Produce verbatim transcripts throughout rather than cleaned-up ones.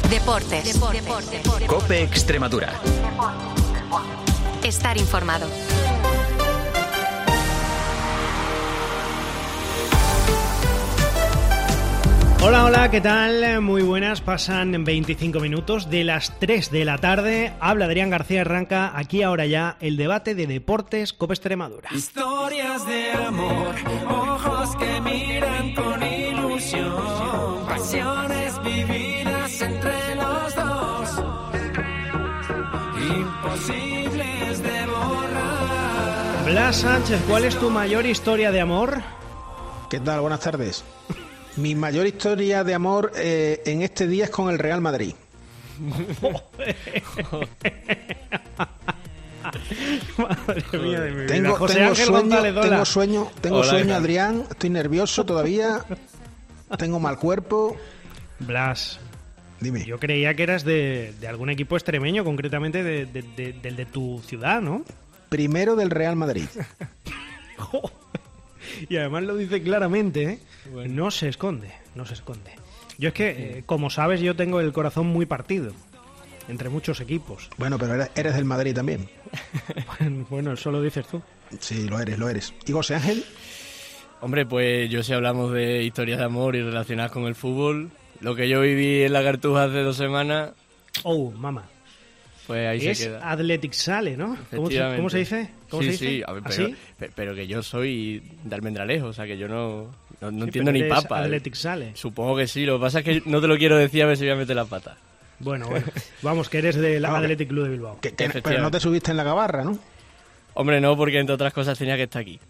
Deportes. Deportes. Deportes. COPE Extremadura. Estar informado. Hola, hola, ¿qué tal? Muy buenas, pasan veinticinco minutos de las tres de la tarde. Habla Adrián García, arranca aquí ahora ya el debate de Deportes COPE Extremadura. Historias de amor, ojos que miran con ilusión, pasiones vividas entre los dos, imposibles de borrar. Blas Sánchez, ¿cuál es tu mayor historia de amor? ¿Qué tal? Buenas tardes. Mi mayor historia de amor eh, en este día es con el Real Madrid. Madre mía de mi vida. Tengo, José tengo Ángel sueño, González, hola. tengo sueño, tengo Hola, sueño, ¿qué tal? Adrián. Estoy nervioso todavía. Tengo mal cuerpo. Blas, Dime. yo creía que eras de, de algún equipo extremeño, concretamente de, de, de- del de tu ciudad, ¿no? Primero del Real Madrid. Y además lo dice claramente, ¿eh? No se esconde, no se esconde. Yo es que, eh, como sabes, yo tengo el corazón muy partido entre muchos equipos. Bueno, pero eres, eres del Madrid también. Bueno, eso lo dices tú. Sí, lo eres, lo eres. ¿Y José Ángel? Hombre, pues yo si hablamos de historias de amor y relacionadas con el fútbol, lo que yo viví en la Cartuja hace dos semanas, Oh, mamá. pues ahí Es se queda. Athletic Sale, ¿no? ¿Cómo se, Efectivamente. cómo se dice? ¿Cómo sí, se dice? sí, a ver, pero, ¿Así? pe- pero que yo soy de Almendralejo, o sea que yo no, no, no Sí, entiendo pero ni eres papa. Athletic Sale. Supongo que sí, lo que pasa es que no te lo quiero decir a ver si voy a meter la pata. Bueno, bueno. Vamos, que eres del Ah, Athletic Club de Bilbao. Que- que- pero Efectivamente. no te subiste en la gabarra, ¿no? Hombre, no, porque entre otras cosas tenía que estar aquí.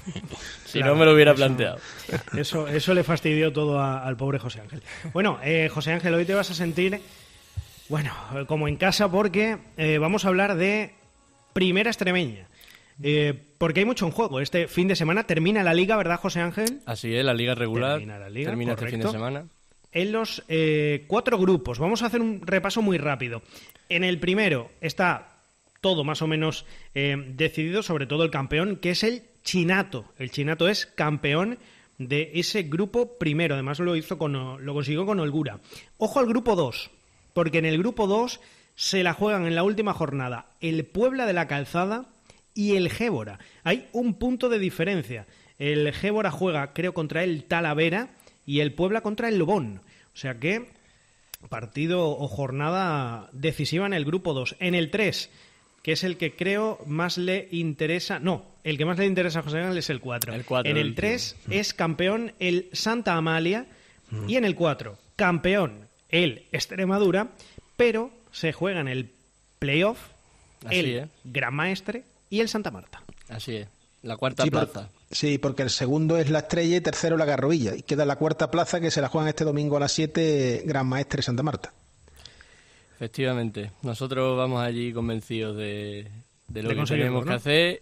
Si Claro, no, me lo hubiera eso- planteado. Eso, eso le fastidió todo a- al pobre José Ángel. Bueno, eh, José Ángel, hoy te vas a sentir, bueno, eh, como en casa, porque eh, vamos a hablar de Primera Extremeña. Eh, porque hay mucho en juego. Este fin de semana termina la Liga, ¿verdad, José Ángel? Así es, la liga regular Termina la liga, termina este fin de correcto. semana. En los eh, cuatro grupos. Vamos a hacer un repaso muy rápido. En el primero está todo más o menos eh, decidido, sobre todo el campeón, que es el Chinato. El Chinato es campeón de ese grupo primero. Además lo hizo con, lo consiguió con holgura. Ojo al grupo dos, porque en el grupo dos se la juegan en la última jornada el Puebla de la Calzada y el Gébora. Hay un punto de diferencia. El Gébora juega, creo, contra el Talavera y el Puebla contra el Lobón. O sea que partido o jornada decisiva en el grupo dos. En el tres, que es el que creo más le interesa... No, el que más le interesa a José Ángel es el cuatro. El cuatro, en el el tres es campeón el Santa Amalia y en el cuatro campeón el Extremadura, pero se juega en el playoff Así el es. Gran Maestre y el Santa Marta. Así es, la cuarta Sí, por- plaza. sí, porque el segundo es la Estrella y tercero la Garrovilla. Y queda la cuarta plaza que se la juegan este domingo a las siete, Gran Maestre Santa Marta. Efectivamente, nosotros vamos allí convencidos de, de lo De que conseguirlo, tenemos ¿no? que hacer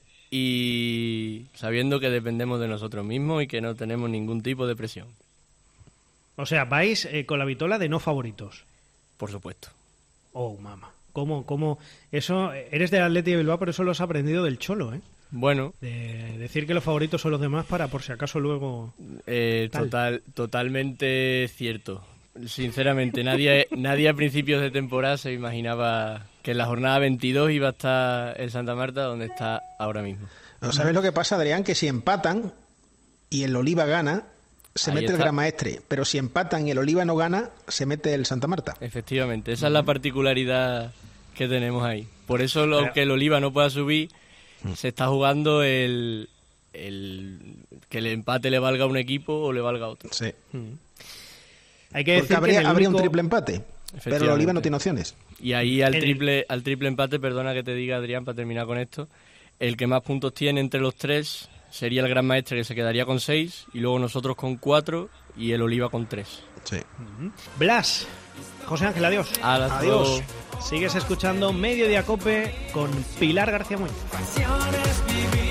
y sabiendo que dependemos de nosotros mismos y que no tenemos ningún tipo de presión, O sea, vais eh, con la vitola de no favoritos. por supuesto. Oh, mamá. ¿Cómo, cómo? Eso, eres del Athletic de Bilbao, pero eso lo has aprendido del Cholo, ¿eh? Bueno, De decir que los favoritos son los demás para por si acaso luego... eh, Tal. total, totalmente cierto. Sinceramente, nadie, nadie a principios de temporada se imaginaba que en la jornada veintidós iba a estar el Santa Marta donde está ahora mismo. ¿No sabes lo que pasa, Adrián? Que si empatan y el Oliva gana, se Ahí mete el está. Gran Maestre. Pero si empatan y el Oliva no gana, se mete el Santa Marta. Efectivamente, esa es la particularidad que tenemos ahí. Por eso, lo, Pero- aunque el Oliva no pueda subir, se está jugando el, el que el empate le valga a un equipo o le valga a otro. Sí. Hay que Porque decir que habría, en el habría un único- triple empate. Pero el Efectivamente. Oliva no tiene opciones. Y ahí al En el- triple, al triple empate, perdona que te diga, Adrián, para terminar con esto, el que más puntos tiene entre los tres sería el Gran Maestre, que se quedaría con seis, y luego nosotros con cuatro y el Oliva con tres. Sí. Blas. José Ángel, adiós. Hasta Adiós. luego. Sigues escuchando Mediodía Cope con Pilar García Muñoz. Pasiones vividas